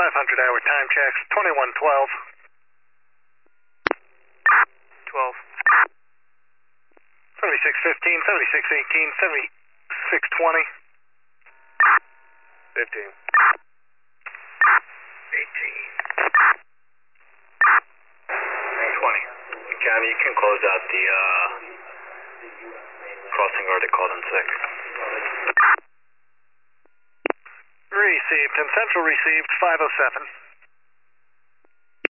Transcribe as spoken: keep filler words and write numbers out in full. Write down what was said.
five hundred hour time checks, twenty-one twelve. twelve. seventy-six fifteen, seventy-six eighteen, seventy-six twenty. fifteen. eighteen. twenty. Cam, you can close out the uh, crossing guard that called in sick. Received, and Central received five oh seven.